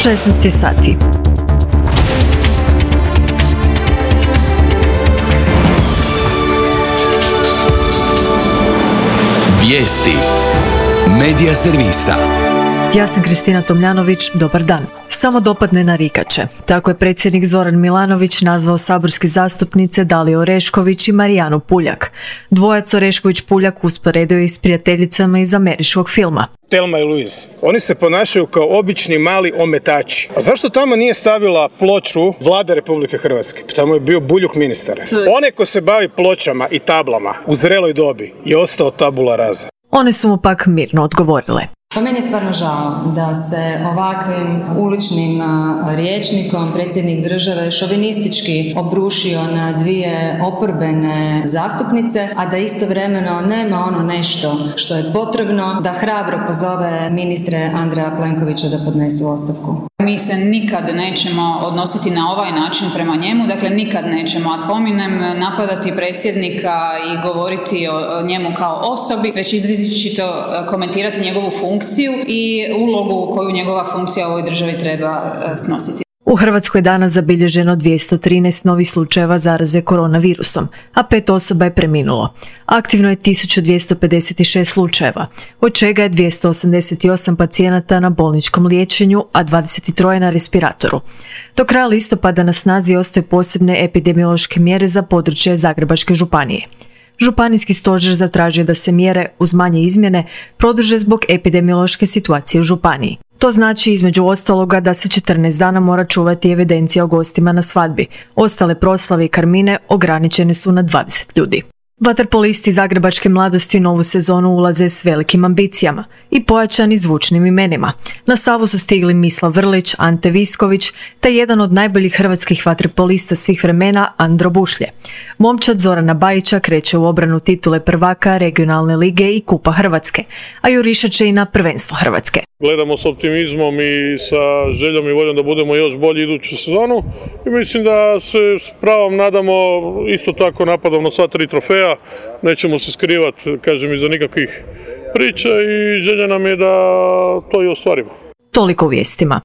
16 sati. Vijesti Medija servisa. Ja sam Kristina Tomljanović, dobar dan. Samo dopadne narikače. Tako je predsjednik Zoran Milanović nazvao saborske zastupnice Daliju Orešković i Marijanu Puljak. Dvojac Orešković-Puljak usporedio je s prijateljicama iz američkog filma. Thelma i Louise. Oni se ponašaju kao obični mali ometači. A zašto tamo nije stavila ploču Vlade Republike Hrvatske? Tamo je bio Buljuk ministar. Onaj ko se bavi pločama i tablama u zreloj dobi je ostao tabula rasa. One su mu pak mirno odgovorile. Pa meni je stvarno žao da se ovakvim uličnim rječnikom predsjednik države šovinistički obrušio na dvije oporbene zastupnice, a da istovremeno nema ono nešto što je potrebno da hrabro pozove ministre Andreja Plenkovića da podnesu ostavku. Mi se nikad nećemo odnositi na ovaj način prema njemu, dakle nikad nećemo ad hominem napadati predsjednika i govoriti o njemu kao osobi, već izričito komentirati njegovu funkciju i ulogu koju njegova funkcija u ovoj državi treba snositi. U Hrvatskoj je danas zabilježeno 213 novih slučajeva zaraze koronavirusom, a 5 osoba je preminulo. Aktivno je 1256 slučajeva, od čega je 288 pacijenata na bolničkom liječenju, a 23 na respiratoru. Do kraja listopada na snazi ostaju posebne epidemiološke mjere za područje Zagrebačke županije. Županijski stožer zatražio da se mjere, uz manje izmjene, produže zbog epidemiološke situacije u županiji. To znači između ostaloga da se 14 dana mora čuvati evidencija o gostima na svadbi. Ostale proslave i karmine ograničene su na 20 ljudi. Vaterpolisti Zagrebačke mladosti u novu sezonu ulaze s velikim ambicijama i pojačani zvučnim imenima. Na Savu su stigli Mislav Vrlić, Ante Visković te jedan od najboljih hrvatskih vaterpolista svih vremena, Andro Bušlje. Momčad Zorana Bajića kreće u obranu titule prvaka regionalne lige i Kupa Hrvatske, a jurišat će i na prvenstvo Hrvatske. Gledamo s optimizmom i sa željom i voljom da budemo još bolji iduću sezonu i mislim da se s pravom nadamo isto tako napadom na sva 3 trofeja. Nećemo se skrivati, kažem, iza nikakvih priča i želja nam je da to i ostvarimo. Toliko u vijestima.